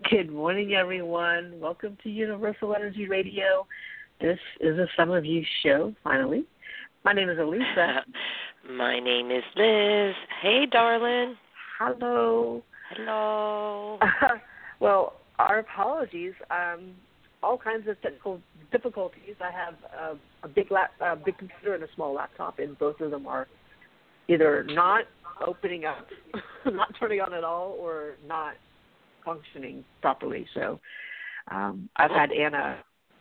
Good morning, everyone. Welcome to Universal Energy Radio. This is a Some of You show, finally. My name is Elisa. My name is Liz. Hey, darling. Hello. Hello. Well, our apologies. All kinds of technical difficulties. I have a big computer and a small laptop, and both of them are either not opening up, not turning on at all, or not functioning properly. So I've had Anna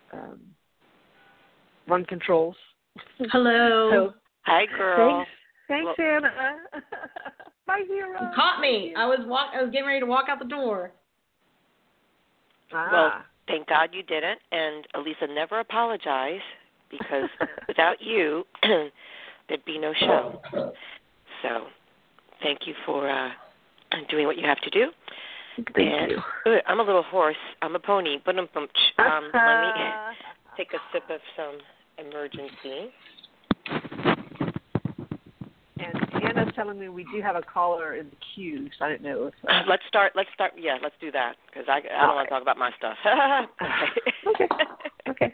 run controls. Hello. So, hi, girl. Thanks, Anna. My hero. You caught me. I was getting ready to walk out the door. Well, thank God you didn't, and Elisa never apologize, because without you, there'd be no show. So thank you for doing what you have to do. Thank you. I'm a little hoarse. I'm a pony. Let me take a sip of some emergency. And Anna's telling me we do have a caller in the queue, so I didn't know if... Let's start. Yeah, let's do that, because I don't want to talk about my stuff. Okay.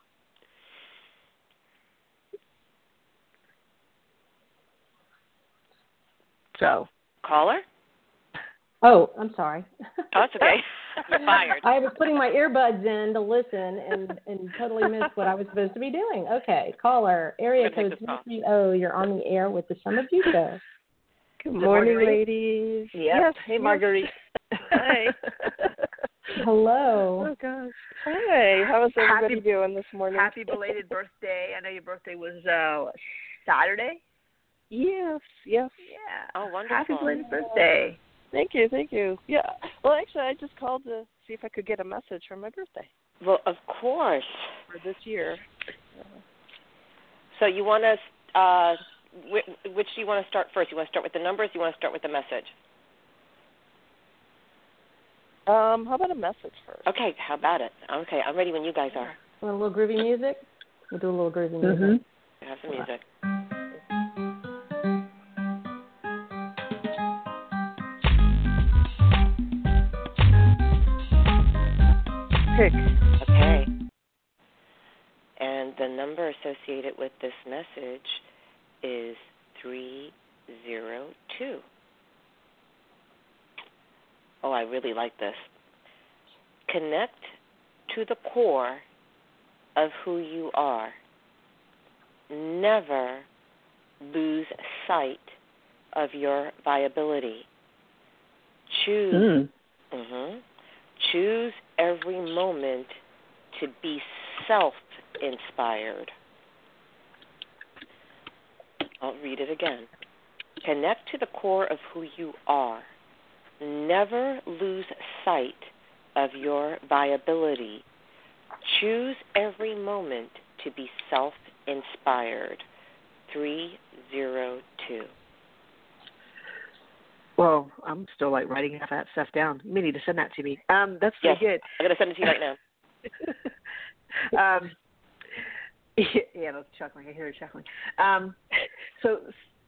So. Caller? Oh, I'm sorry. Oh, it's okay. You're fired. I was putting my earbuds in to listen and totally missed what I was supposed to be doing. Okay, caller, area code 330. You're on the air with the Some of You show. Good morning, ladies. Yep. Yes. Hey, Marguerite. Hi. Hello. Oh, gosh. Hi. How is everybody doing this morning? Happy belated birthday. I know your birthday was Saturday. Yes. Yeah. Oh, wonderful. Happy belated birthday. Thank you. Yeah. Well, actually, I just called to see if I could get a message for my birthday. Well, of course. For this year. So you want to, which do you want to start first? You want to start with the numbers? Or you want to start with the message? How about a message first? Okay, how about it? Okay, I'm ready when you guys are. Want a little groovy music? We'll do a little groovy music. Mm-hmm. Have some music. Pick. Okay. And the number associated with this message is 302. Oh, I really like this. Connect to the core of who you are. Never lose sight of your viability. Choose every moment to be self-inspired. I'll read it again. Connect to the core of who you are. Never lose sight of your viability. Choose every moment to be self-inspired. 302. Well, I'm still writing half that stuff down. You may need to send that to me. That's pretty good. I'm going to send it to you right now. Yeah, that's chuckling. I hear her chuckling. So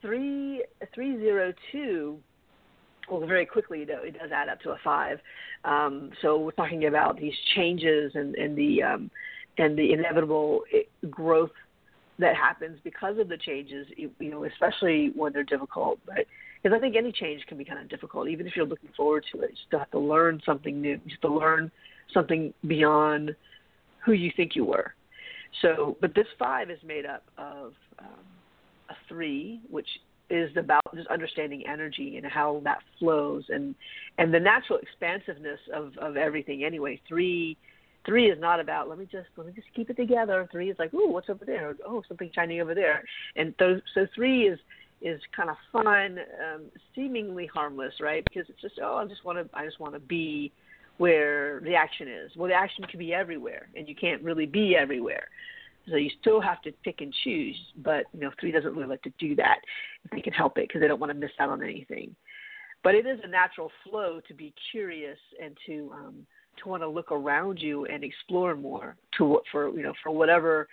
302. Well, very quickly, it does add up to a 5. So we're talking about these changes and the inevitable growth that happens because of the changes. Especially when they're difficult. But because I think any change can be kind of difficult, even if you're looking forward to it. You still have to learn something new. You have to learn something beyond who you think you were. So, but this 5 is made up of a 3, which is about just understanding energy and how that flows and the natural expansiveness of everything. Anyway, 3 is not about let me just keep it together. 3 is like, ooh, what's over there? Oh, something shiny over there. And so 3 is kind of fun, seemingly harmless, right? Because it's just I just want to be where the action is. Well, the action can be everywhere, and you can't really be everywhere. So you still have to pick and choose, but 3 doesn't really like to do that if they can help it because they don't want to miss out on anything. But it is a natural flow to be curious and to want to look around you and explore more for whatever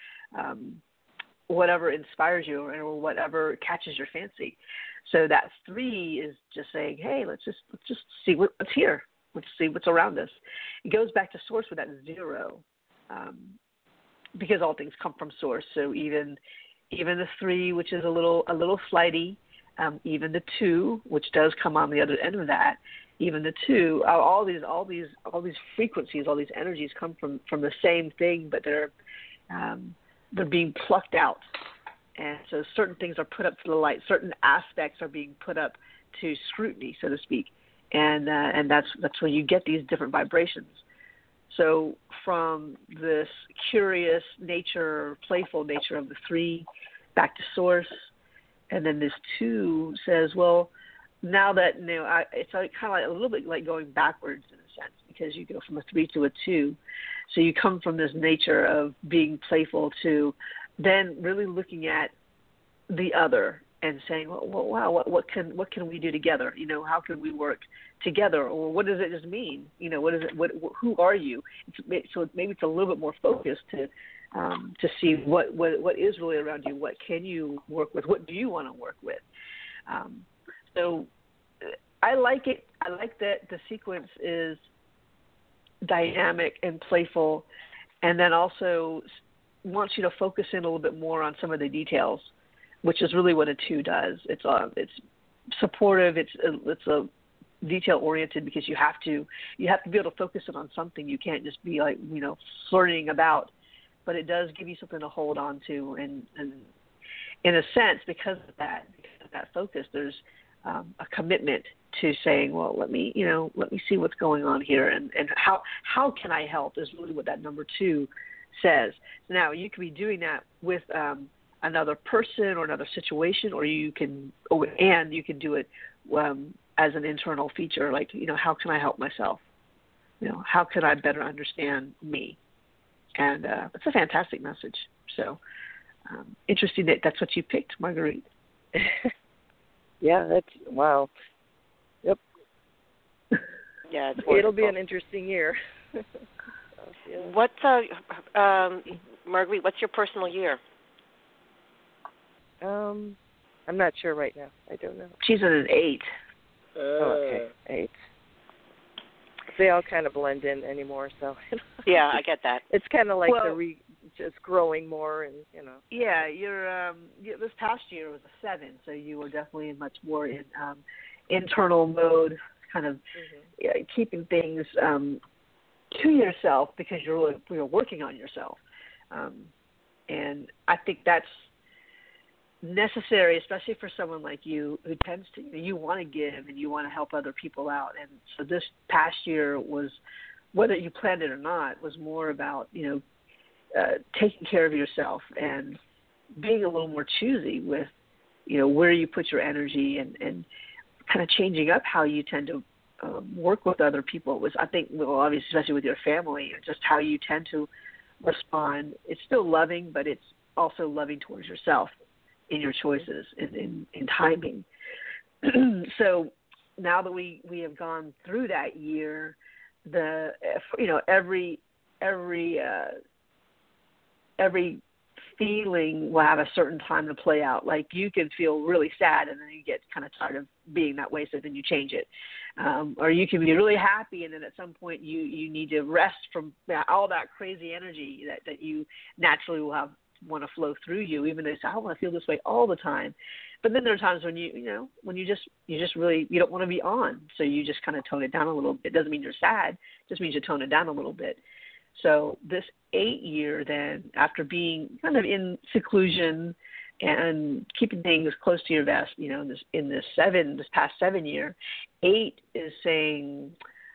inspires you or whatever catches your fancy. So that 3 is just saying, hey, let's just see what's here. let's see what's around us. It goes back to source with that 0, because all things come from source. So even the 3, which is a little flighty, even the 2, which does come on the other end of that, even the 2, all these frequencies, all these energies come from the same thing, but they're being plucked out. And so certain things are put up to the light. Certain aspects are being put up to scrutiny, so to speak. And that's when you get these different vibrations. So from this curious nature, playful nature of the 3 back to source, and then this 2 says, well, now that, it's kind of like a little bit like going backwards in a sense, because you go from a 3 to a 2. So you come from this nature of being playful to then really looking at the other and saying, well, wow, what can we do together? How can we work together? Or what does it just mean? What is it? Who are you? So maybe it's a little bit more focused to see what is really around you. What can you work with? What do you want to work with? So I like it. I like that the sequence is dynamic and playful, and then also wants you to focus in a little bit more on some of the details, which is really what a 2 does. It's supportive. It's a detail oriented, because you have to be able to focus it on something. You can't just be like flirting about, but it does give you something to hold on to, and in a sense, because of that focus, there's a commitment to saying, well, let me see what's going on here, and how can I help is really what that number 2 says. Now, you could be doing that with another person or another situation, or you can do it as an internal feature, like, how can I help myself? How can I better understand me? And it's a fantastic message. So interesting that's what you picked, Marguerite. Yeah, that's wow. Yep. Yeah, it'll be an interesting year. Yeah. What's Marguerite? What's your personal year? I'm not sure right now. I don't know. She's at an 8. Okay, 8. They all kind of blend in anymore, so. Yeah, I get that. It's kind of like just growing more, and Yeah, you're. This past year was a 7, so you were definitely much more in internal mode, kind of keeping things to yourself, because you're working on yourself, and I think that's necessary, especially for someone like you who tends to, you want to give and you want to help other people out. And so this past year was, whether you planned it or not, was more about, taking care of yourself and being a little more choosy with, where you put your energy, and kind of changing up how you tend to work with other people. It was, I think, obviously, especially with your family, just how you tend to respond. It's still loving, but it's also loving towards yourself in your choices, in timing. So now that we have gone through that year, every feeling will have a certain time to play out. Like, you can feel really sad, and then you get kind of tired of being that way, so then you change it. Or you can be really happy, and then at some point you need to rest from all that crazy energy that you naturally will want to flow through you, even though you say, I don't want to feel this way all the time. But then there are times when when you just really, you don't want to be on, so you just kind of tone it down a little bit. It doesn't mean you're sad, it just means you tone it down a little bit. So this 8 year, then, after being kind of in seclusion and keeping things close to your vest, in this past 7 year, 8 is saying,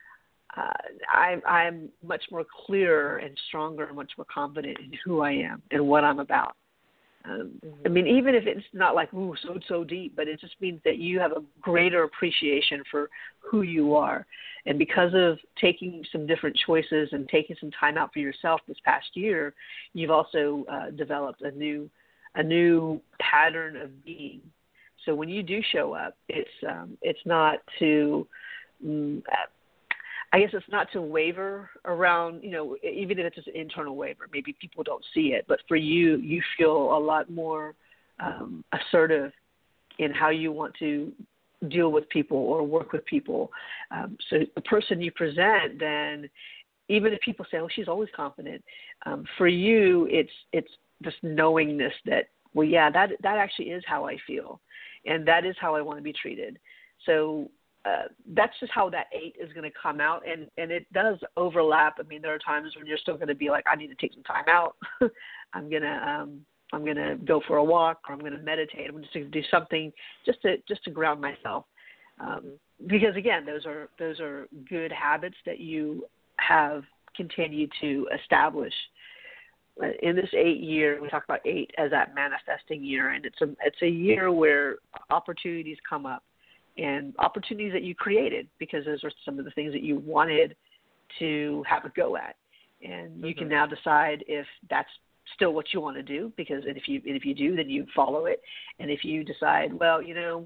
I'm much more clearer and stronger and much more confident in who I am and what I'm about. I mean, even if it's not like, so deep, but it just means that you have a greater appreciation for who you are. And because of taking some different choices and taking some time out for yourself this past year, you've also developed a new pattern of being. So when you do show up, it's not to I guess it's not to waver around, even if it's just an internal waver. Maybe people don't see it, but for you, you feel a lot more assertive in how you want to deal with people or work with people. So the person you present, then even if people say, "Oh, she's always confident," for you, it's this knowingness that, well, yeah, that actually is how I feel, and that is how I want to be treated. So that's just how that 8 is going to come out, and it does overlap. I mean, there are times when you're still going to be like, I need to take some time out. I'm gonna go for a walk, or I'm gonna meditate. I'm just going to do something just to ground myself, because again, those are good habits that you have continued to establish. In this 8 year, we talk about 8 as that manifesting year, and it's a year where opportunities come up, and opportunities that you created, because those are some of the things that you wanted to have a go at, and you can now decide if that's still what you want to do, because if you do, then you follow it, and if you decide, well,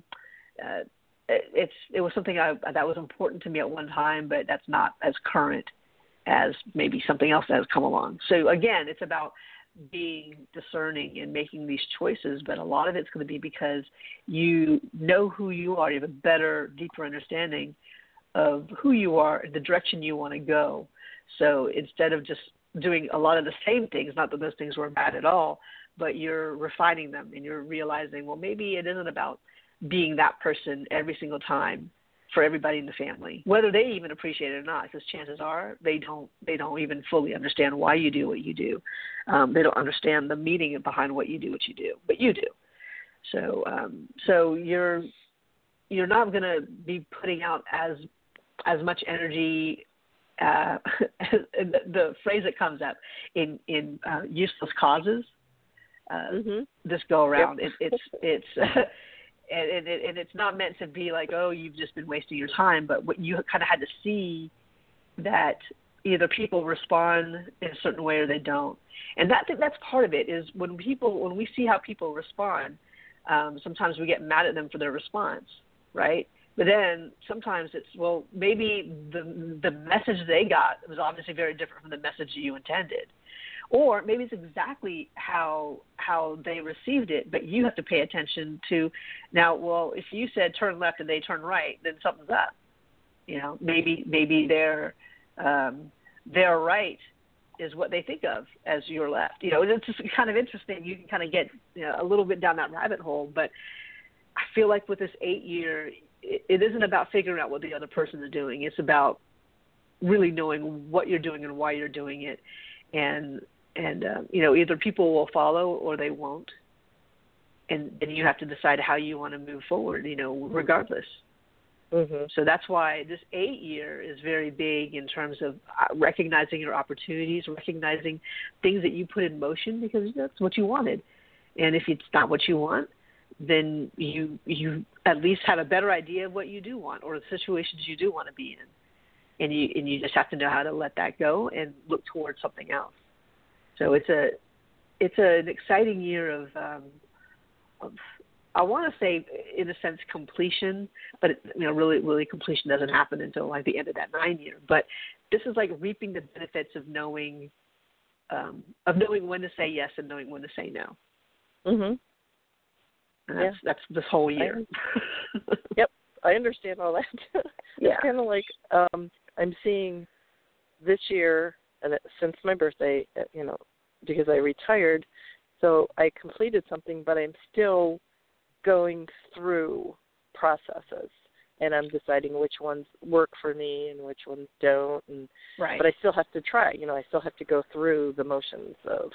it was something that was important to me at one time, but that's not as current as maybe something else that has come along. So again, it's about being discerning and making these choices, but a lot of it's going to be because you know who you are. You have a better, deeper understanding of who you are and the direction you want to go. So instead of just doing a lot of the same things, not that those things were bad at all, but you're refining them, and you're realizing, well, maybe it isn't about being that person every single time for everybody in the family, whether they even appreciate it or not, because chances are they don't even fully understand why you do what you do. They don't understand the meaning behind what you do, but you do. So you're not going to be putting out as much energy. The phrase that comes up in useless causes. This go around, it's and it's not meant to be like, oh, you've just been wasting your time, but what you kind of had to see that either people respond in a certain way or they don't. And that's part of it, is when we see how people respond, sometimes we get mad at them for their response, right? But then sometimes it's, well, maybe the message they got was obviously very different from the message you intended. Or maybe it's exactly how they received it, but you have to pay attention to, now, well, if you said turn left and they turn right, then something's up. Maybe their right is what they think of as your left. It's just kind of interesting. You can kind of get a little bit down that rabbit hole, but I feel like with this 8 year, it isn't about figuring out what the other person is doing. It's about really knowing what you're doing and why you're doing it. And either people will follow or they won't. And you have to decide how you want to move forward, regardless. So that's why this 8 year is very big in terms of recognizing your opportunities, recognizing things that you put in motion because that's what you wanted. And if it's not what you want, then you at least have a better idea of what you do want or the situations you do want to be in. And you just have to know how to let that go and look towards something else. So it's an exciting year of I want to say, in a sense, completion, but really completion doesn't happen until like the end of that 9 year. But this is like reaping the benefits of knowing when to say yes and knowing when to say no. And that's this whole year. Yep, I understand all that. It's kind of like I'm seeing this year, and since my birthday, because I retired, so I completed something, but I'm still going through processes, and I'm deciding which ones work for me and which ones don't. Right. But I still have to try. I still have to go through the motions of,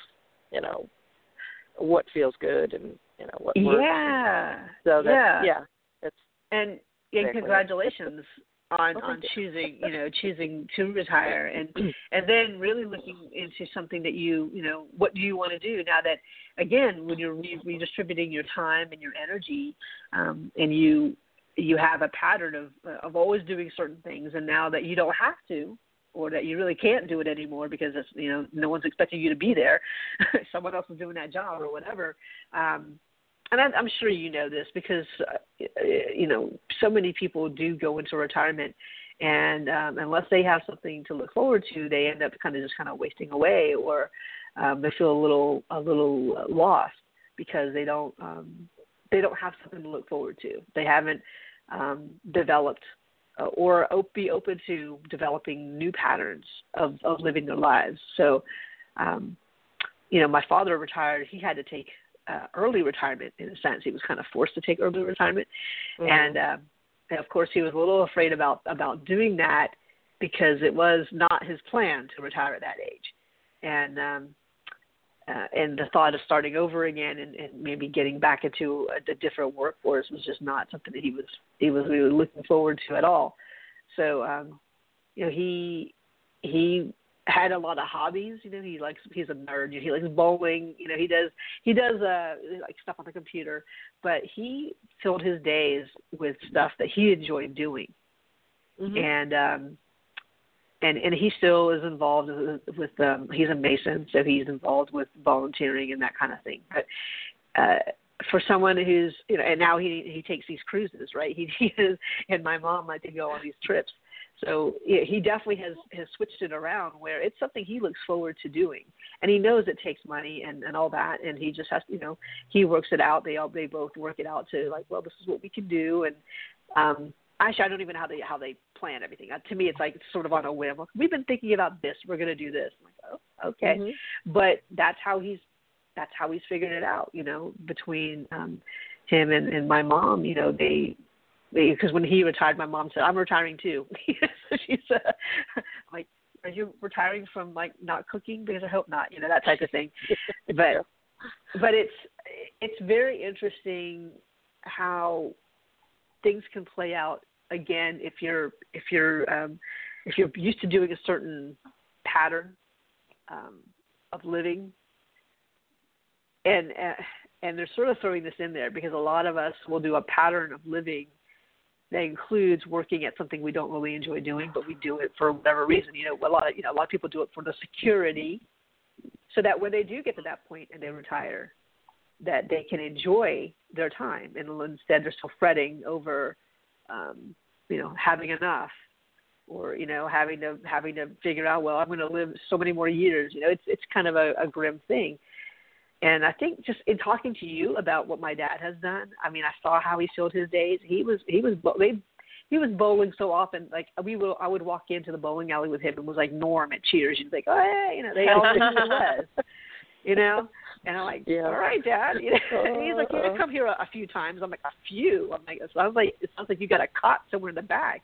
what feels good and what works. Yeah. So that's, that's and exactly congratulations on choosing to retire and then really looking into something that what do you want to do now that, again, when you're redistributing your time and your energy, and you have a pattern of always doing certain things, and now that you don't have to, or that you really can't do it anymore because it's, no one's expecting you to be there, someone else is doing that job or whatever. And I'm sure you know this because, so many people do go into retirement, and unless they have something to look forward to, they end up kind of wasting away, or they feel a little lost because they don't have something to look forward to. They haven't developed or be open to developing new patterns of living their lives. So, my father retired. He had to take early retirement in a sense. He was kind of forced to take early retirement. And of course, he was a little afraid about doing that because it was not his plan to retire at that age. And the thought of starting over again and maybe getting back into a different workforce was just not something that he was really looking forward to at all. So, he had a lot of hobbies. He's a nerd. He likes bowling. He does like stuff on the computer, but he filled his days with stuff that he enjoyed doing. And he still is involved with he's a Mason, so he's involved with volunteering and that kind of thing. But for someone who's, and now he takes these cruises, right? He is, and my mom like to go on these trips. So he definitely has switched it around where it's something he looks forward to doing. And he knows it takes money and all that, and he just has, he works it out. They both work it out to like, well, this is what we can do. And actually, I don't even know how they plan everything. To me, it's like it's sort of on a whim. We've been thinking about this. We're going to do this. I'm like, oh, okay. But that's how he's figured it out. Between him and my mom, because when he retired, my mom said, "I'm retiring too." So she's like, "Are you retiring from like not cooking?" Because I hope not. That type of thing. But it's very interesting how things can play out again if you're used to doing a certain pattern of living, and they're sort of throwing this in there because a lot of us will do a pattern of living that includes working at something we don't really enjoy doing, but we do it for whatever reason. A lot of people do it for the security, so that when they do get to that point and they retire, that they can enjoy their time, and instead they're still fretting over, having enough, or having to figure out, well, I'm going to live so many more years. It's kind of a grim thing. And I think just in talking to you about what my dad has done, I mean, I saw how he filled his days. He was bowling so often. Like I would walk into the bowling alley with him and was like Norm at Cheers. You'd be like, oh, hey, they all knew who it was, And I'm like, all right, Dad. And he's like, you come here a few times. I'm like, a few. I'm like, it sounds like you got a cot somewhere in the back,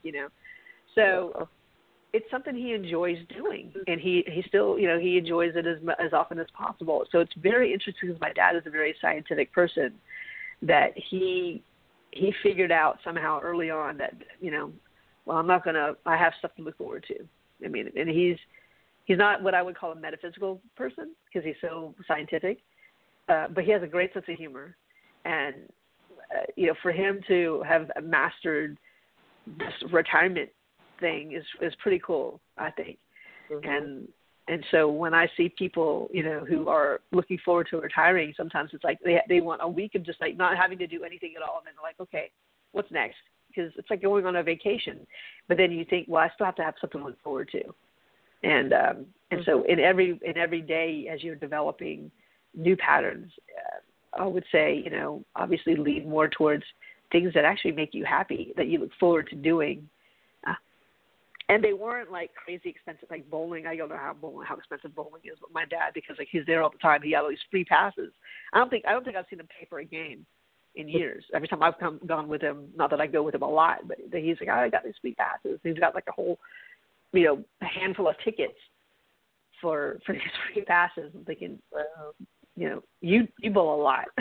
So it's something he enjoys doing, and he still, he enjoys it as often as possible. So it's very interesting because my dad is a very scientific person, that he figured out somehow early on that, well, I have stuff to look forward to. I mean, and he's not what I would call a metaphysical person because he's so scientific, but he has a great sense of humor. And, for him to have mastered this retirement thing is pretty cool, I think. And so when I see people, who are looking forward to retiring, sometimes it's like they want a week of just like not having to do anything at all, and then they're like, okay, what's next? Because it's like going on a vacation, but then you think, well, I still have to have something to look forward to. And so in every day as you're developing new patterns, I would say, obviously lean more towards things that actually make you happy, that you look forward to doing. And they weren't like crazy expensive, like bowling. I don't know how expensive bowling is with my dad, because like he's there all the time. He had all these free passes. I don't think I've seen him pay for a game in years. Every time I've gone with him, not that I go with him a lot, but he's like, I got these free passes. He's got like a whole, a handful of tickets for these free passes. I'm thinking, well, you bowl a lot.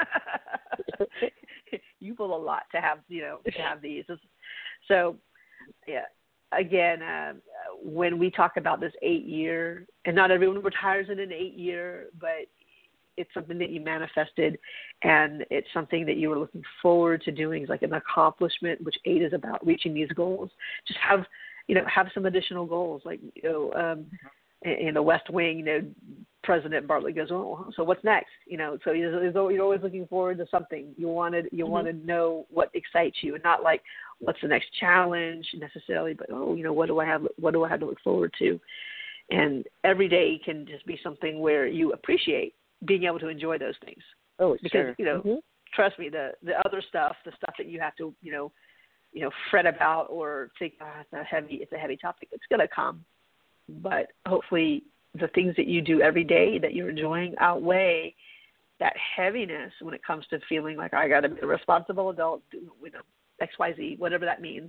You bowl a lot to have these. So, yeah. Again, when we talk about this 8-year, and not everyone retires in an 8-year, but it's something that you manifested, and it's something that you were looking forward to doing. It's like an accomplishment, which 8 is about, reaching these goals. Just have some additional goals. Like, in the West Wing, President Bartlett goes, oh, so what's next? So you're always looking forward to something. You want to know what excites you, and not like what's the next challenge necessarily, but what do I have to look forward to? And every day can just be something where you appreciate being able to enjoy those things. Oh, because sure. Trust me, the other stuff, the stuff that you have to fret about or think, it's a heavy topic. It's going to come. But hopefully the things that you do every day that you're enjoying outweigh that heaviness when it comes to feeling like I got to be a responsible adult, do, XYZ, whatever that means.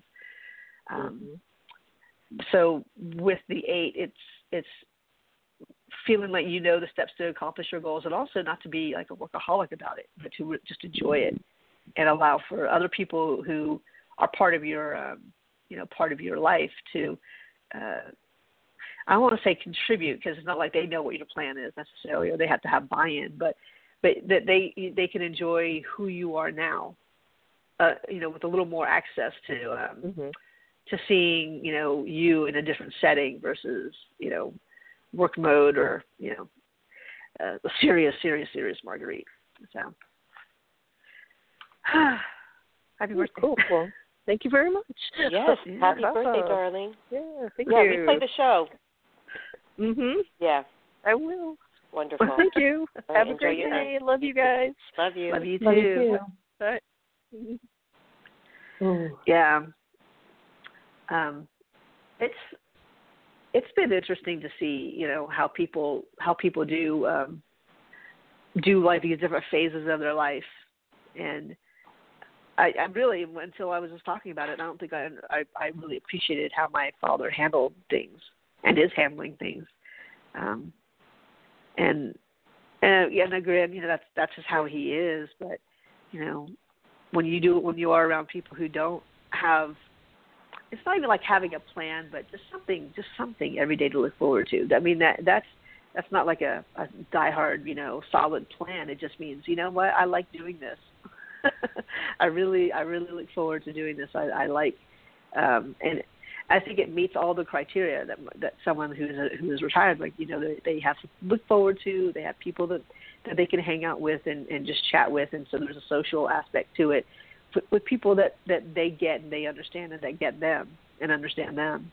So with the 8, it's feeling like the steps to accomplish your goals, and also not to be like a workaholic about it, but to just enjoy it and allow for other people who are part of your life to. I don't want to say contribute, because it's not like they know what your plan is necessarily, or they have to have buy-in, but that they can enjoy who you are now, with a little more access to seeing, you in a different setting versus, work mode or, a serious Marguerite. So, happy birthday. Cool. Well, thank you very much. Yes, happy birthday, darling. Yeah, thank you. Yeah, replay the show. Yeah. I will. Wonderful. Well, thank you. Right, have a great day. Love you guys. Love you. Love you too. Love you too. Bye. Yeah. It's been interesting to see, how people do like these different phases of their life, and I really, until I was just talking about it, I don't think I really appreciated how my father handled things and is handling things, and granted, that's just how he is. But when you are around people who don't have, it's not even like having a plan, but just something every day to look forward to. I mean, that's not like a diehard, solid plan. It just means, what, I like doing this. I really look forward to doing this. I like, and I think it meets all the criteria that someone who is retired, like, they have to look forward to. They have people that they can hang out with and just chat with, and so there's a social aspect to it with people that they get and they understand, and that get them and understand them.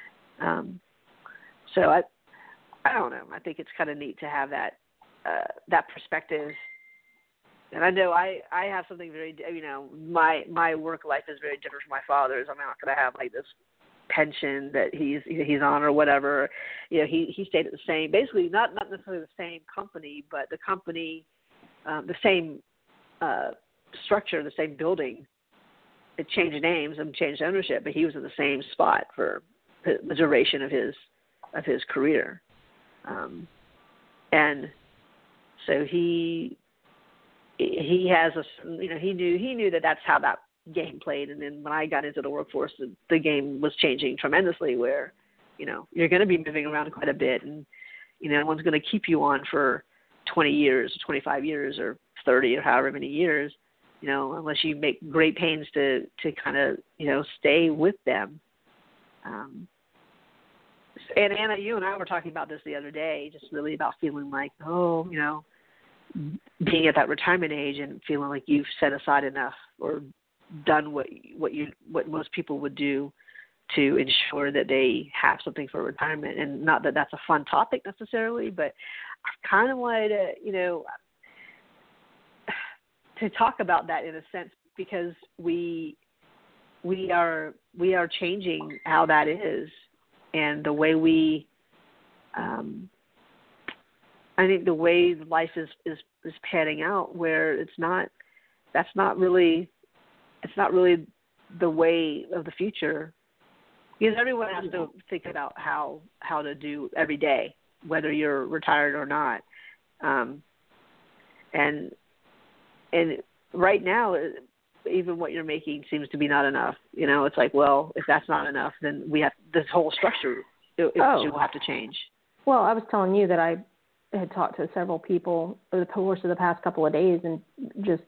So I don't know. I think it's kind of neat to have that perspective. And I know I have something very, my work life is very different from my father's. I'm not going to have like this pension that he's on or whatever. He stayed at the same, basically not necessarily the same company, but the company, the same structure, the same building. It changed names and changed ownership, but he was in the same spot for the duration of his career. And so he has he knew that that's how that game played. And then when I got into the workforce, the game was changing tremendously, where you're going to be moving around quite a bit, and no one's going to keep you on for 20 years or 25 years or 30 or however many years, unless you make great pains to kind of stay with them. And Anna, you and I were talking about this the other day, just really about feeling like, being at that retirement age and feeling like you've set aside enough or done what most people would do to ensure that they have something for retirement. And not that that's a fun topic necessarily, but I kind of wanted to talk about that in a sense, because we are changing how that is, and the way I think the way life is panning out, where it's not really the way of the future, because everyone has to think about how to do every day, whether you're retired or not. And right now, even what you're making seems to be not enough. It's like, well, if that's not enough, then we have this whole structure. Will have to change. Well, I was telling you that I had talked to several people over the course of the past couple of days, and just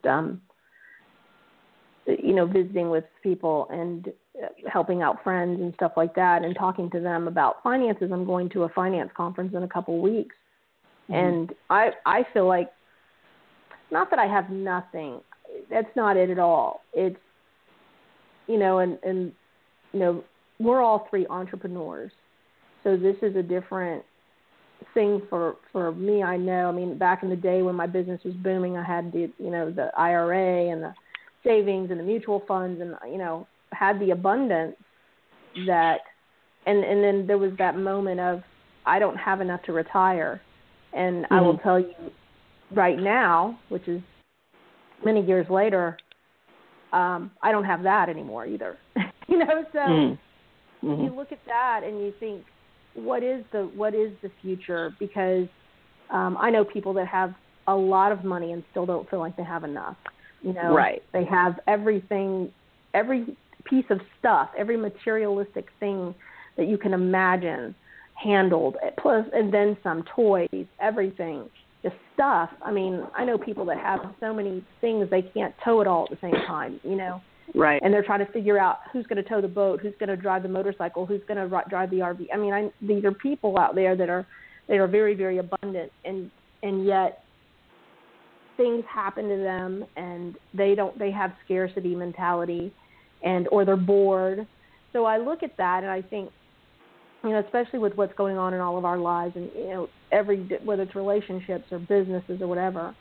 visiting with people and helping out friends and stuff like that, and talking to them about finances. I'm going to a finance conference in a couple of weeks, and I feel like, not that I have nothing. That's not it at all. It's, and we're all three entrepreneurs. So this is a different thing for me. I know, back in the day when my business was booming, I had the IRA and the savings and the mutual funds, and, had the abundance that, and then there was that moment of, I don't have enough to retire. And I will tell you right now, which is many years later, I don't have that anymore either. So you look at that and you think, what is the future? Because I know people that have a lot of money and still don't feel like they have enough. Right. They have everything, every piece of stuff, every materialistic thing that you can imagine handled, plus and then some toys, everything, just stuff. I mean, I know people that have so many things they can't tow it all at the same time, Right. And they're trying to figure out who's going to tow the boat, who's going to drive the motorcycle, who's going to drive the RV. I mean, these are people out there that are very, very abundant, and yet things happen to them, and they have scarcity mentality, or they're bored. So I look at that and I think, especially with what's going on in all of our lives, and whether it's relationships or businesses or whatever,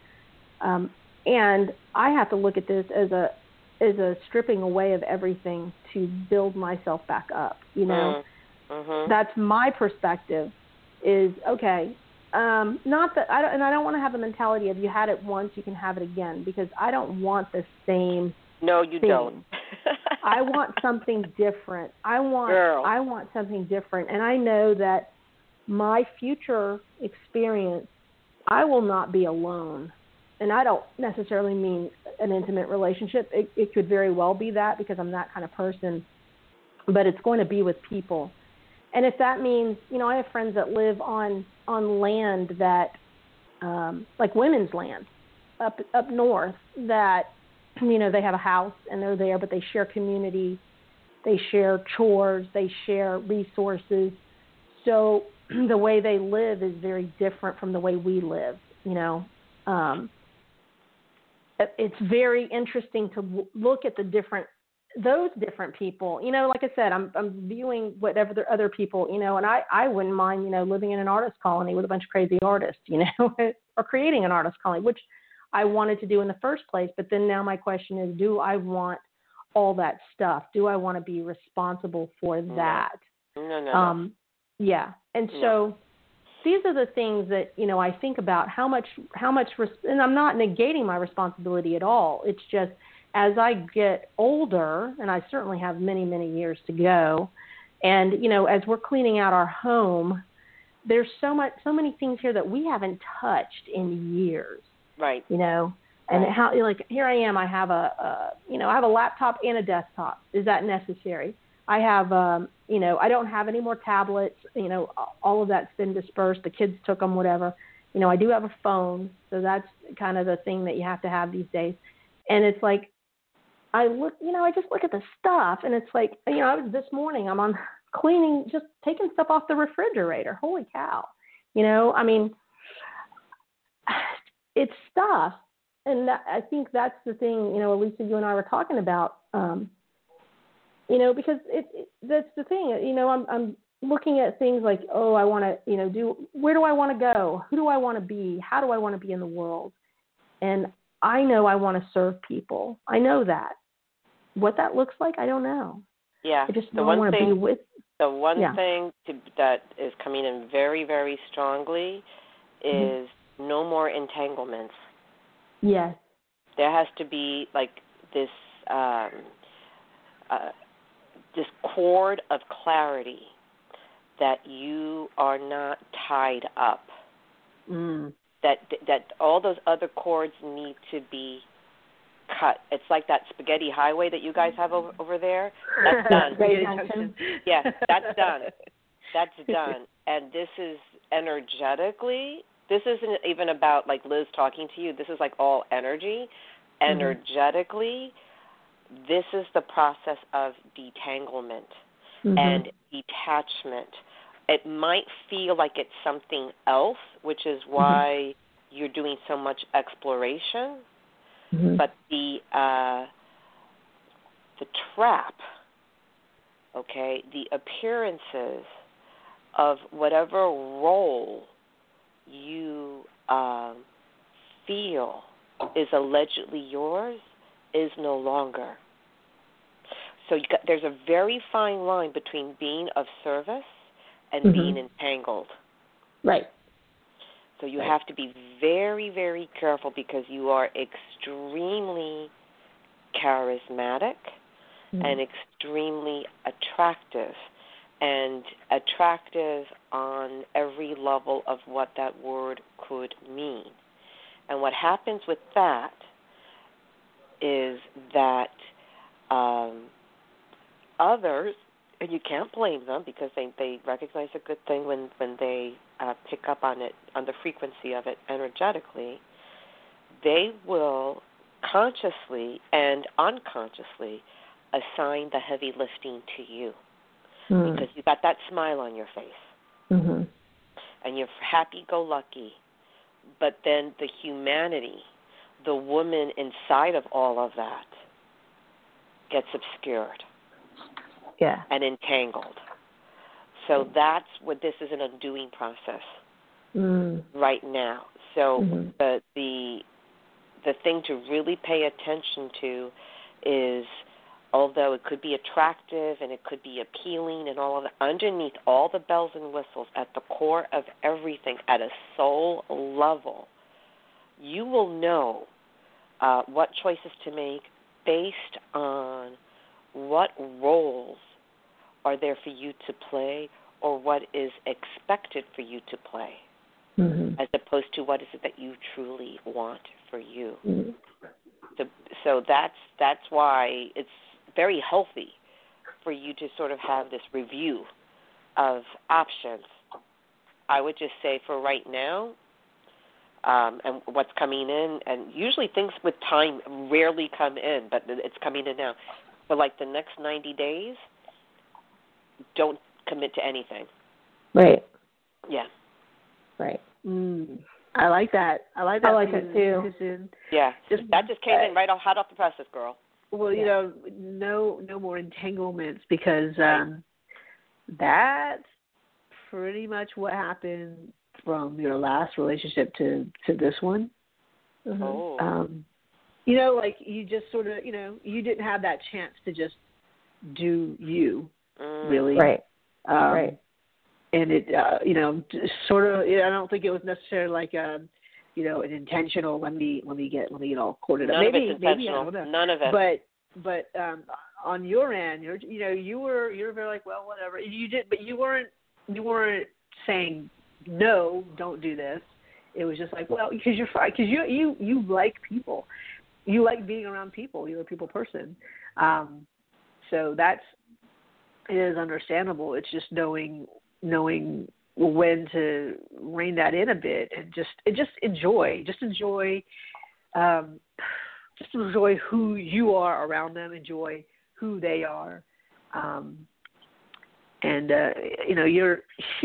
and I have to look at this as a stripping away of everything to build myself back up. That's my perspective. Is okay. Not that I don't want to have the mentality of you had it once, you can have it again, because I don't want the same. No, you thing. don't. I want something different. I want something different, and I know that my future experience, I will not be alone. And I don't necessarily mean an intimate relationship. It could very well be that, because I'm that kind of person, but it's going to be with people. And if that means, I have friends that live on land that, like women's land up north, that, they have a house and they're there, but they share community, they share chores, they share resources. So the way they live is very different from the way we live, It's very interesting to look at those different people. Like I said, I'm viewing whatever the other people, and I wouldn't mind, living in an artist colony with a bunch of crazy artists, or creating an artist colony, which I wanted to do in the first place. But then now my question is, do I want all that stuff? Do I want to be responsible for that? No. Yeah. And so these are the things that, I think about how much, and I'm not negating my responsibility at all. It's just, as I get older, and I certainly have many, many years to go, and, as we're cleaning out our home, there's so many things here that we haven't touched in years. Right. And how, here I am, I have I have a laptop and a desktop. Is that necessary? I have, I don't have any more tablets. All of that's been dispersed. The kids took them, whatever. I do have a phone, so that's kind of the thing that you have to have these days. And it's like, I just look at the stuff, and it's like, this morning I'm on cleaning, just taking stuff off the refrigerator. Holy cow. It's stuff. And I think that's the thing, Elisa, you and I were talking about, because that's the thing, I'm looking at things like, I want to, where do I want to go? Who do I want to be? How do I want to be in the world? And I know I want to serve people. I know that. What that looks like, I don't know. Yeah. I just want to be with. The one thing that is coming in very, very strongly is no more entanglements. Yes. There has to be like this this cord of clarity that you are not tied up. That all those other cords need to be cut. It's like that spaghetti highway that you guys have over there. That's done. Yeah, that's done. That's done. And this is energetically, this isn't even about like Liz talking to you. This is like all energy. Energetically, this is the process of detanglement and detachment. It might feel like it's something else, which is why you're doing so much exploration. But the trap, the appearances of whatever role you feel is allegedly yours is no longer. So there's a very fine line between being of service and being entangled. Right. So you have to be very, very careful because you are extremely charismatic and extremely attractive, and attractive on every level of what that word could mean. And what happens with that is that others, and you can't blame them because they recognize a good thing when they pick up on it, on the frequency of it energetically, they will consciously and unconsciously assign the heavy lifting to you because you got that smile on your face and you're happy-go-lucky, but then the humanity, the woman inside of all of that gets obscured and entangled. So that's what this is, an undoing process right now. So the thing to really pay attention to is, although it could be attractive and it could be appealing and all of that, underneath all the bells and whistles, at the core of everything, at a soul level, you will know what choices to make based on what roles are there for you to play or what is expected for you to play, as opposed to what is it that you truly want for you. So that's why it's very healthy for you to sort of have this review of options. I would just say for right now, and what's coming in, and usually things with time rarely come in, but it's coming in now. For like the next 90 days, don't commit to anything. Right. Yeah. Right. I like that. I like that too. Yeah. That just came in right hot off the presses, girl. Well, you know, no more entanglements, because that's pretty much what happened from your last relationship to this one. You know, like you just sort of, you know, you didn't have that chance to just do you, really. Right. Right. And it, you know, sort of, I don't think it was necessarily like you know, an intentional. Let me get all corded up. None of it's intentional. None of it. But on your end, you were very like, well, whatever. You did, but you weren't saying no, don't do this. It was just like, well, because you like people, you like being around people. You're a people person. So it is understandable. It's just knowing when to rein that in a bit and just enjoy who you are around them, enjoy who they are. And you know, you're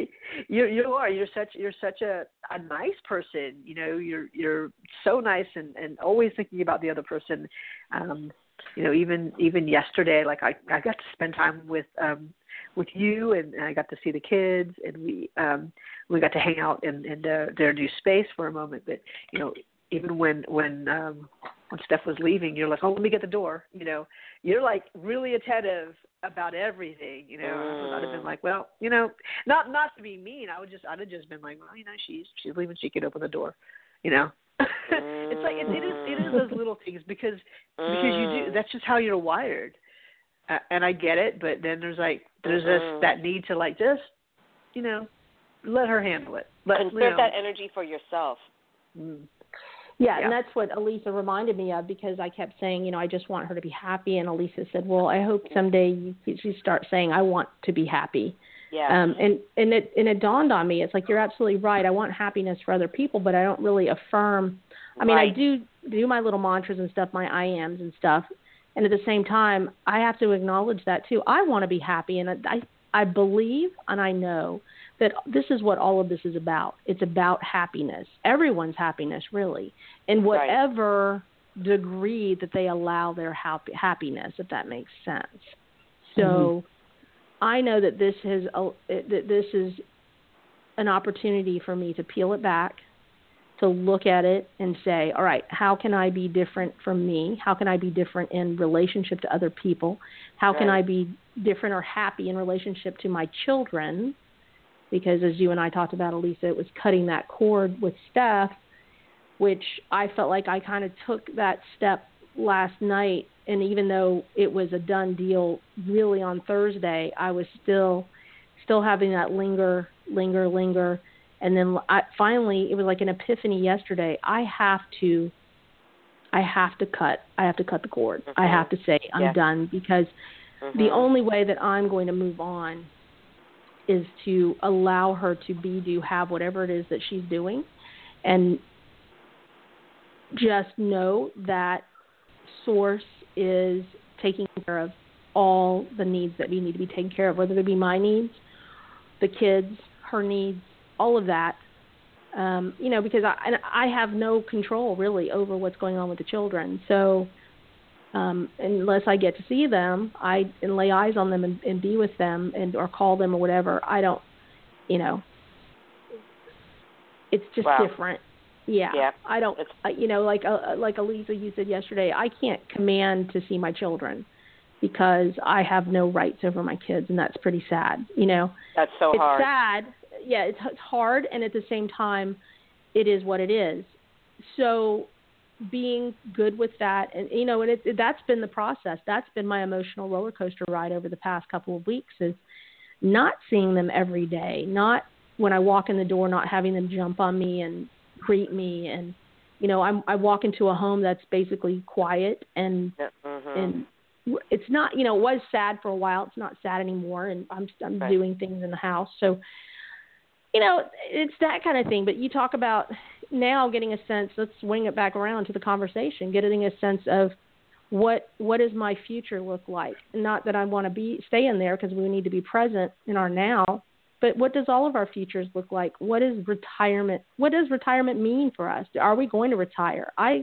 such a nice person. You know, you're so nice and always thinking about the other person. You know, even yesterday, like I got to spend time with you, and I got to see the kids, and we got to hang out in their new space for a moment. But you know, even when Steph was leaving, you're like, oh, let me get the door. You know, you're like really attentive about everything. You know, I'd have been like, well, you know, not to be mean. I'd have just been like, well, you know, she's leaving. She can open the door. You know, it's like it is those little things because you do. That's just how you're wired. And I get it, but then there's that need to like just, you know, let her handle it. Conserve that energy for yourself. Yeah, and that's what Elisa reminded me of, because I kept saying, you know, I just want her to be happy, and Elisa said, well, I hope someday you start saying, I want to be happy. Yeah. And it dawned on me, it's like, you're absolutely right. I want happiness for other people, but I don't really affirm. I mean, I do my little mantras and stuff, my I ams and stuff. And at the same time, I have to acknowledge that too. I want to be happy, and I believe and I know that this is what all of this is about. It's about happiness, everyone's happiness, really, in whatever degree that they allow their happiness, if that makes sense. So I know that this is an opportunity for me to peel it back to look at it and say, all right, how can I be different from me? How can I be different in relationship to other people? How can I be different or happy in relationship to my children? Because as you and I talked about, Elisa, it was cutting that cord with Steph, which I felt like I kind of took that step last night. And even though it was a done deal really on Thursday, I was still having that linger. And then finally, it was like an epiphany yesterday. I have to cut the cord. Mm-hmm. I have to say I'm done, because the only way that I'm going to move on is to allow her to have whatever it is that she's doing, and just know that Source is taking care of all the needs that need to be taken care of, whether they be my needs, the kids, her needs, all of that, because I have no control really over what's going on with the children. So unless I get to see them, and lay eyes on them and be with them or call them or whatever, I don't, it's just different. Yeah. I don't, like Elisa, you said yesterday, I can't command to see my children because I have no rights over my kids, and that's pretty sad. That's so hard. It's sad. Yeah, it's hard, and at the same time, it is what it is. So being good with that, and that's been the process. That's been my emotional roller coaster ride over the past couple of weeks, is not seeing them every day, not when I walk in the door, not having them jump on me and greet me, and I walk into a home that's basically quiet, and it's not, it was sad for a while. It's not sad anymore, and I'm doing things in the house. So, it's that kind of thing. But you talk about now getting a sense, let's swing it back around to the conversation, getting a sense of what does my future look like? Not that I want to stay in there, because we need to be present in our now, but what does all of our futures look like? What is retirement? What does retirement mean for us? Are we going to retire? Are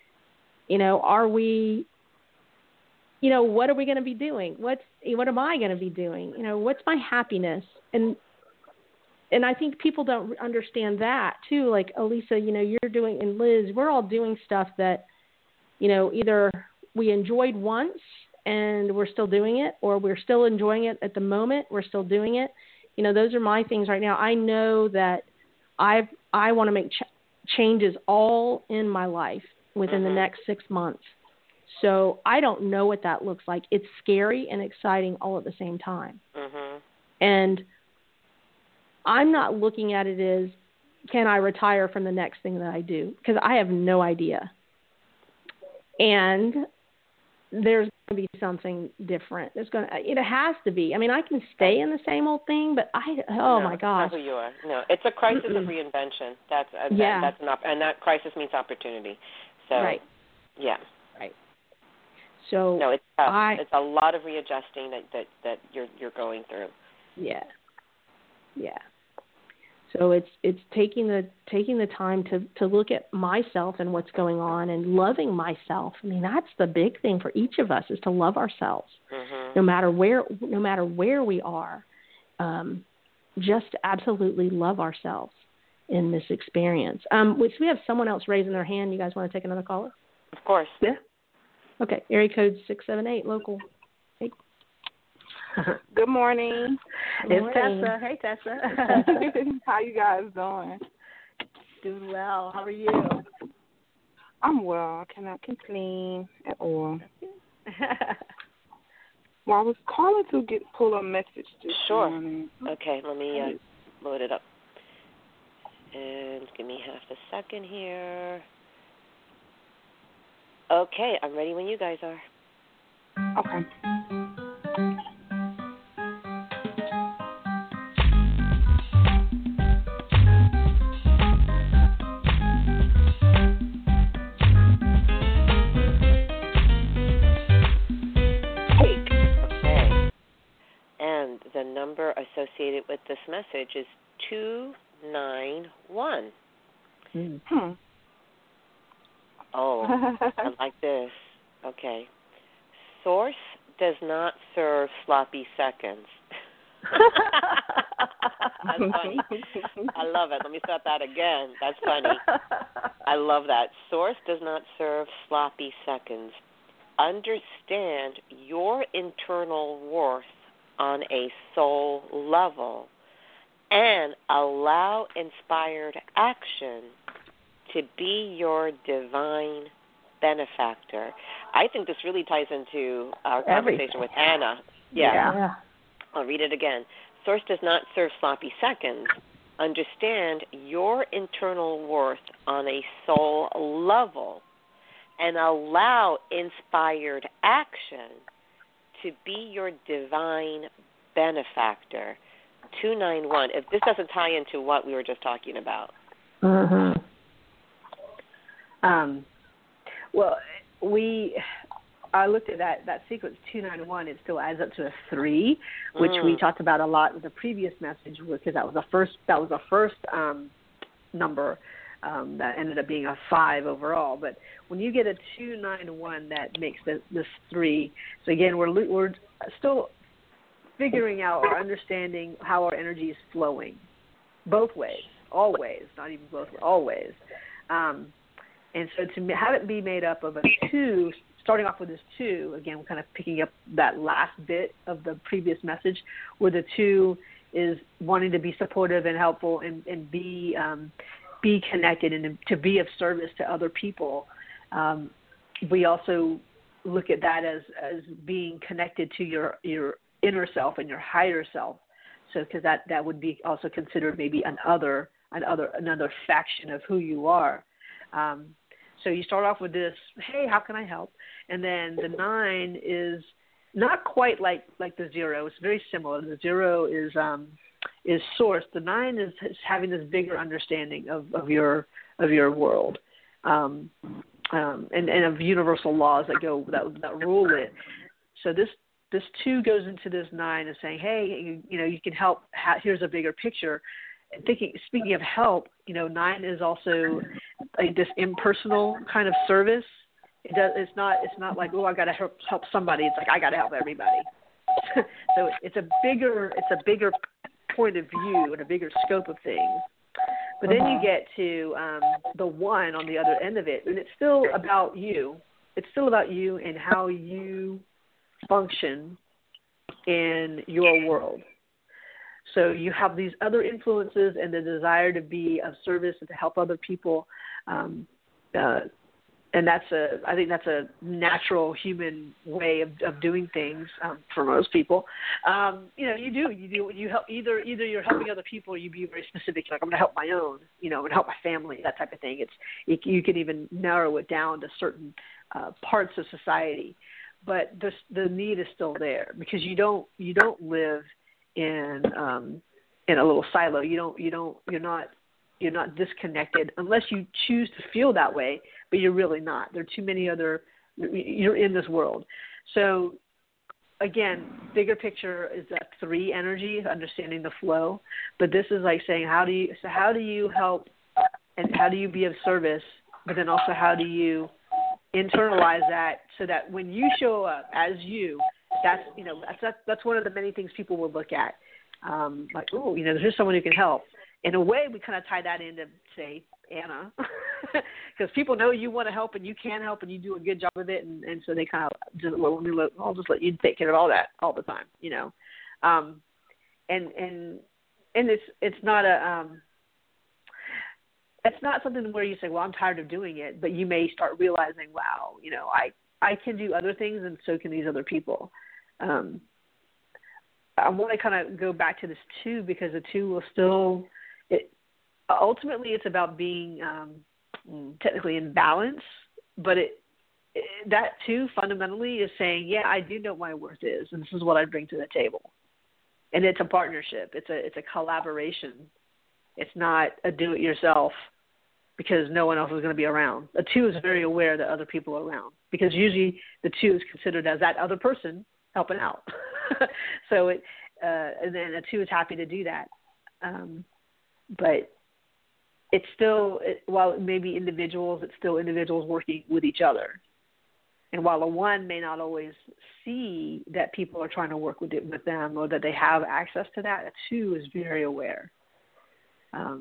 we, what are we going to be doing? What am I going to be doing? What's my happiness? And I think people don't understand that too. Like Elisa, you're doing, and Liz, we're all doing stuff that, either we enjoyed once and we're still doing it, or we're still enjoying it at the moment. We're still doing it. Those are my things right now. I know that I want to make changes all in my life within the next 6 months. So I don't know what that looks like. It's scary and exciting all at the same time. And I'm not looking at it as, can I retire from the next thing that I do? Because I have no idea. And there's going to be something different. It has to be. I mean, I can stay in the same old thing, but my gosh. Not who you are. No, it's a crisis of reinvention. That's and that crisis means opportunity. So, right. Yeah. Right. So no, it's tough. It's a lot of readjusting that you're going through. Yeah. Yeah. So it's taking the time to look at myself and what's going on, and loving myself. I mean, that's the big thing for each of us, is to love ourselves, no matter where we are. Just absolutely love ourselves in this experience. Which we have someone else raising their hand. You guys want to take another caller? Of course. Yeah. Okay. Area code 678 local. Hey. Good morning. It's Tessa. Hey, Tessa. How you guys doing? Doing well. How are you? I'm well. I cannot complain at all. Well, I was calling to pull a message this morning. Okay, let me load it up. And give me half a second here. Okay, I'm ready when you guys are. Okay. The number associated with this message is 291. Oh, I like this. Okay. Source does not serve sloppy seconds. That's funny. I love it. Let me start that again. That's funny. I love that. Source does not serve sloppy seconds. Understand your internal worth on a soul level and allow inspired action to be your divine benefactor. I think this really ties into our conversation with Anna. Yeah. I'll read it again. Source does not serve sloppy seconds. Understand your internal worth on a soul level and allow inspired action to be your divine benefactor. 291. If this doesn't tie into what we were just talking about. Mm-hmm. Well, I looked at that sequence 291. It still adds up to a 3, which we talked about a lot in the previous message because that was the first number that ended up being a 5 overall. But when you get a 291, that makes this 3. So again, we're still figuring out or understanding how our energy is flowing, both ways, always, not even both, always. And so to have it be made up of a 2, starting off with this 2, again, we're kind of picking up that last bit of the previous message where the 2 is wanting to be supportive and helpful and be connected and to be of service to other people. We also look at that as being connected to your inner self and your higher self. So because that would be also considered maybe another faction of who you are. So you start off with this, hey, how can I help? And then the 9 is not quite like the 0. It's very similar. The 0 is source. The 9 is having this bigger understanding of your world, and of universal laws that rule it. So this 2 goes into this 9 and saying, hey, you can help. Here's a bigger picture. Speaking of help, 9 is also this impersonal kind of service. It's not like, I got to help somebody. It's like I got to help everybody. So it's a bigger point of view and a bigger scope of things. But then you get to the 1 on the other end of it, and it's still about you. It's still about you and how you function in your world. So you have these other influences and the desire to be of service and to help other people, and I think that's a natural human way of doing things for most people. You help either you're helping other people or you be very specific, like I'm going to help my own, and help my family, that type of thing. You can even narrow it down to certain parts of society, but the need is still there because you don't live in a little silo. You're not disconnected unless you choose to feel that way, but you're really not. There are too many you're in this world. So again, bigger picture is that 3 energy, understanding the flow, but this is like saying how do you help and how do you be of service, but then also how do you internalize that so that when you show up as you, that's one of the many things people will look at. Like, there's someone who can help. In a way, we kind of tie that into, say, Anna, because people know you want to help and you can help and you do a good job of it, and so they kind of just, I'll just let you take care of all that all the time, and it's not it's not something where you say, well, I'm tired of doing it, but you may start realizing, wow, I can do other things and so can these other people. I want to kind of go back to this 2 because the 2 will still, ultimately it's about being technically in balance, but that 2 fundamentally is saying, yeah, I do know what my worth is, and this is what I bring to the table. And it's a partnership. It's a collaboration. It's not a do-it-yourself because no one else is going to be around. A 2 is very aware that other people are around because usually the 2 is considered as that other person helping out. So and then a 2 is happy to do that. But it's still, while it may be individuals, it's still individuals working with each other. And while a 1 may not always see that people are trying to work with them or that they have access to that, a 2 is very aware. I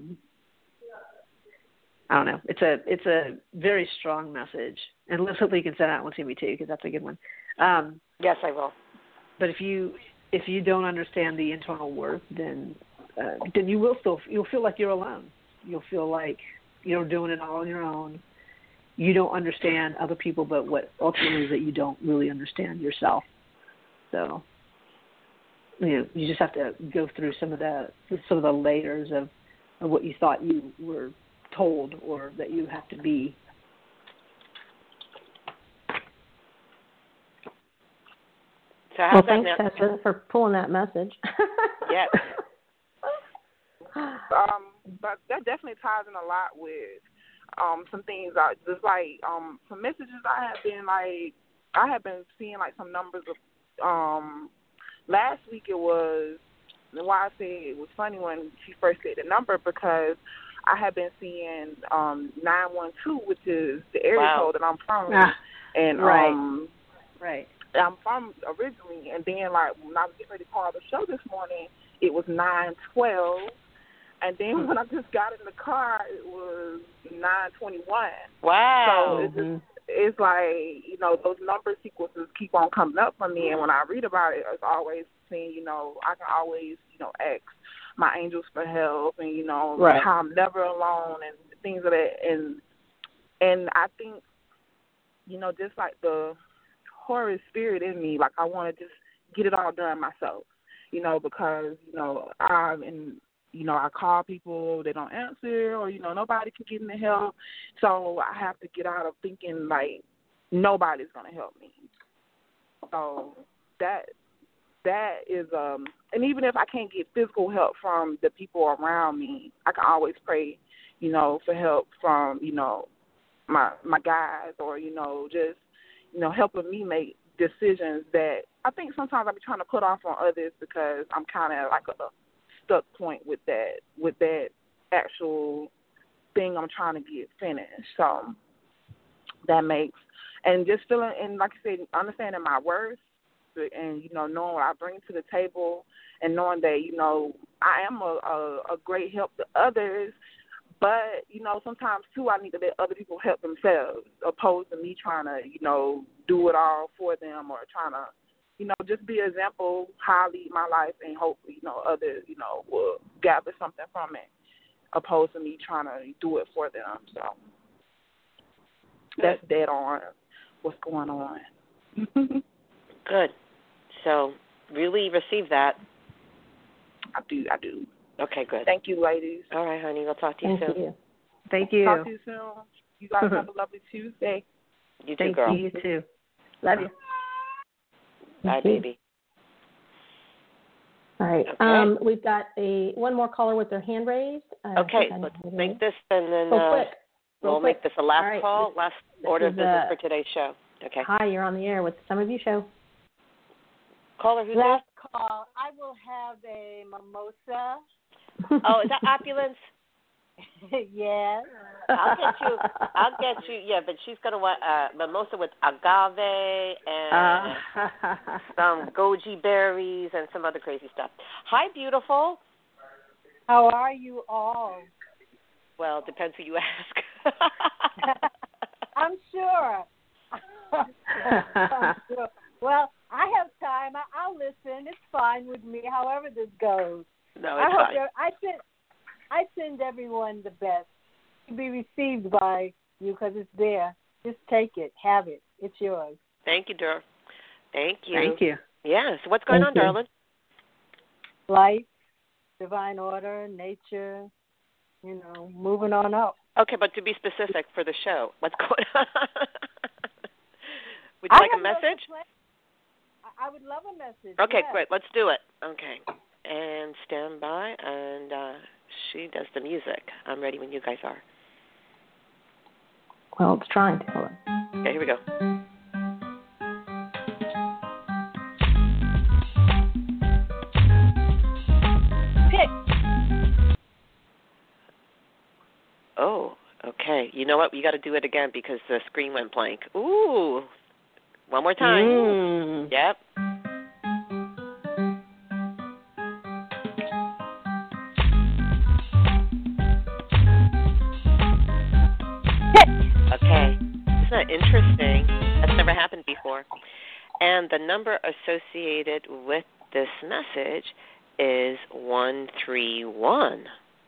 don't know. It's a very strong message. And Liz, hopefully you can send that one to me too, because that's a good one. Yes, I will. But if you don't understand the internal work, then you'll feel like you're alone. You'll feel like you're doing it all on your own. You don't understand other people, but what ultimately is that you don't really understand yourself. So, you just have to go through some of the layers of what you thought you were told or that you have to be. So well, thanks, Tessa, for pulling that message. Yeah. But that definitely ties in a lot with some things. Just like some messages I have been seeing like some numbers of. Last week it was why I say it was funny when she first said the number, because I have been seeing 912, which is the area code that I'm from, and right. I'm from originally, and then like when I was getting ready to call the show this morning, it was 912, and then when I just got in the car, it was 921. Wow. So it's like, those number sequences keep on coming up for me, and when I read about it, it's always saying, I can always, ask my angels for help, and how I'm never alone, and things of that, and I think, just like the Horus spirit in me, like I want to just get it all done myself, because I call people, they don't answer, or nobody can get me help, so I have to get out of thinking like nobody's gonna help me. So that is and even if I can't get physical help from the people around me, I can always pray, for help from my guys, or just helping me make decisions that I think sometimes I be trying to put off on others, because I'm kind of like a stuck point with that actual thing I'm trying to get finished. So that makes, and just feeling, and like I said, understanding my worth, and knowing what I bring to the table, and knowing that I am a great help to others. But, sometimes, too, I need to let other people help themselves, opposed to me trying to, do it all for them, or trying to, just be an example how I lead my life, and hope, others, will gather something from it, opposed to me trying to do it for them. So that's dead on what's going on. Good. So really receive that. I do. Okay, good. Thank you, ladies. All right, honey. We'll talk to you soon. Thank you. Talk to you soon. You guys have a lovely Tuesday. You too, girl. You too. Love you. Bye, baby. All right. Okay. We've got one more caller with their hand raised. Okay, let's make this, and then we'll make this a last call, last order of business for today's show. Okay. Hi, you're on the air with the Some of You Show. Caller, who's last call. I will have a mimosa. Oh, is that opulence? Yes. I'll get you. Yeah, but she's gonna want mimosa with agave and some goji berries and some other crazy stuff. Hi, beautiful. How are you all? Well, it depends who you ask. I'm sure. I'm sure. Well, I have time. I'll listen. It's fine with me, however this goes. No, it's fine. I send everyone the best to be received by you, because it's there. Just take it. Have it. It's yours. Thank you, dear. Thank you. Thank you. Yeah, so what's going on, darling? Life, divine order, nature, moving on up. Okay, but to be specific for the show, what's going on? Would you like a message? I would love a message. Okay, yes. great. Let's do it. Okay. And stand by, and she does the music. I'm ready when you guys are. Well, it's trying to. Hold on. Okay, here we go. Pick. Oh, okay. You know what? You got to do it again because the screen went blank. Ooh, One more time. Yep. Okay. Isn't that interesting? That's never happened before. And the number associated with this message is 131.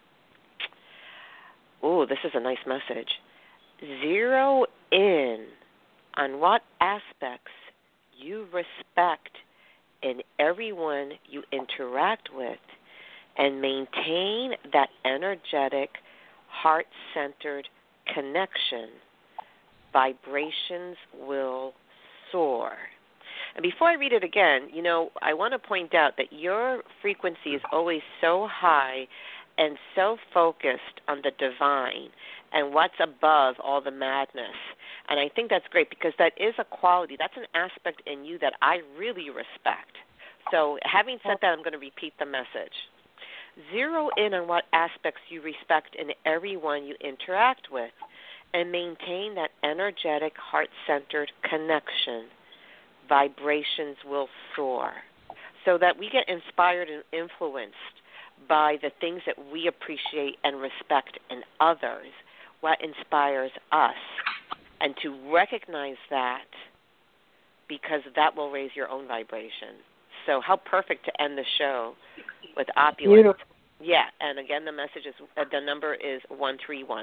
Ooh, this is a nice message. Zero in on what aspects you respect in everyone you interact with and maintain that energetic, heart-centered connection. Vibrations will soar. And before I read it again, I want to point out that your frequency is always so high and so focused on the divine and what's above all the madness. And I think that's great because that is a quality, that's an aspect in you that I really respect. So having said that, I'm going to repeat the message. Zero in on what aspects you respect in everyone you interact with and maintain that energetic, heart-centered connection. Vibrations will soar. So that we get inspired and influenced by the things that we appreciate and respect in others, what inspires us, and to recognize that because that will raise your own vibration. So how perfect to end the show with opulence. Beautiful. Yeah, and again, the number is 131.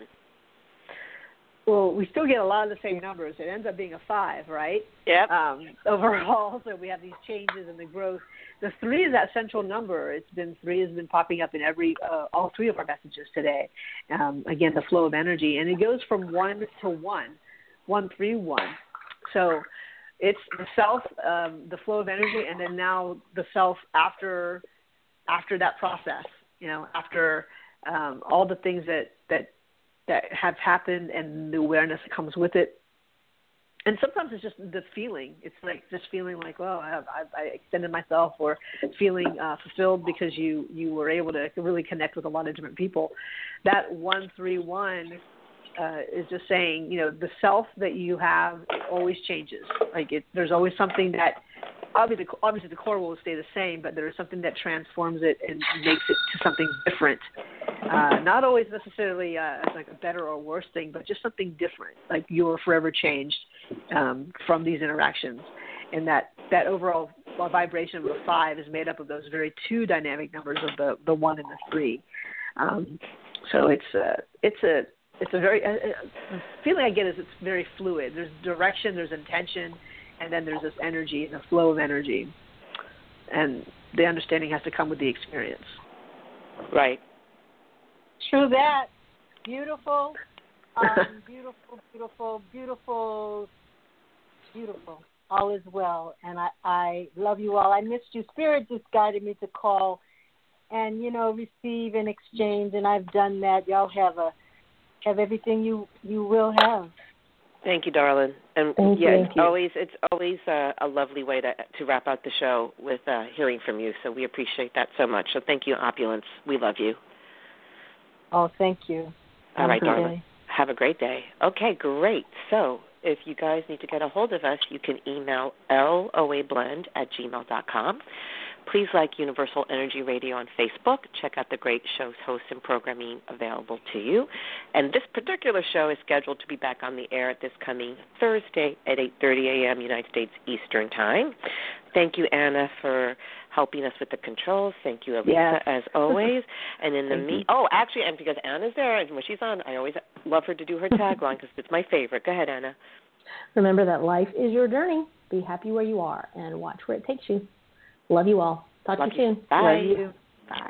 Well, we still get a lot of the same numbers. It ends up being a 5, right? Yep. Overall, so we have these changes in the growth. The 3 is that central number. 3 has been popping up in all 3 of our messages today. Again, the flow of energy, and it goes from 1 to 1, 131. So it's the self, the flow of energy, and then now the self after that process. After all the things that have happened and the awareness that comes with it. And sometimes it's just the feeling. It's like just feeling like, well, I extended myself, or feeling fulfilled because you were able to really connect with a lot of different people. That 131 is just saying, the self that you have always changes. There's always something that, obviously the core will stay the same, but there is something that transforms it and makes it to something different. Not always necessarily like a better or worse thing, but just something different. Like you're forever changed from these interactions, and that overall vibration of the 5 is made up of those very 2 dynamic numbers of the 1 and the 3. So it's a very the feeling I get is it's very fluid. There's direction, there's intention, and then there's this energy, the flow of energy, and the understanding has to come with the experience. Right. True that. Beautiful. Beautiful. All is well, and I love you all. I missed you. Spirit just guided me to call and, receive and exchange, and I've done that. Y'all have everything you will have. Thank you, darling. And thank you. It's always a lovely way to wrap out the show with hearing from you. So we appreciate that so much. So thank you, Opulence. We love you. Oh, thank you. All right, darling. Have a great day. Okay, great. So if you guys need to get a hold of us, you can email loablend@gmail.com. Please like Universal Energy Radio on Facebook. Check out the great shows, hosts, and programming available to you. And this particular show is scheduled to be back on the air this coming Thursday at 8:30 a.m. United States Eastern Time. Thank you, Anna, for helping us with the controls. Thank you, Elisa, as always. And in the actually, and because Anna's there, and when she's on, I always love her to do her tagline because it's my favorite. Go ahead, Anna. Remember that life is your journey. Be happy where you are and watch where it takes you. Love you all. Talk to you soon. Bye. Love you. Bye.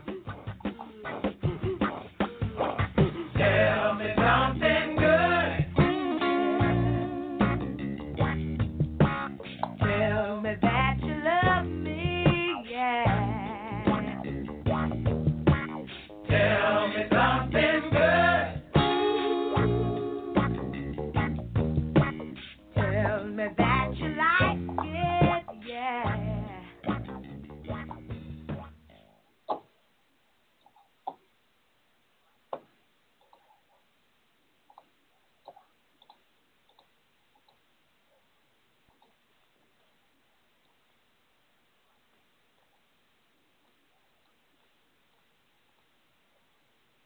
Tell me something good. Tell me that you love me, yeah. Tell me something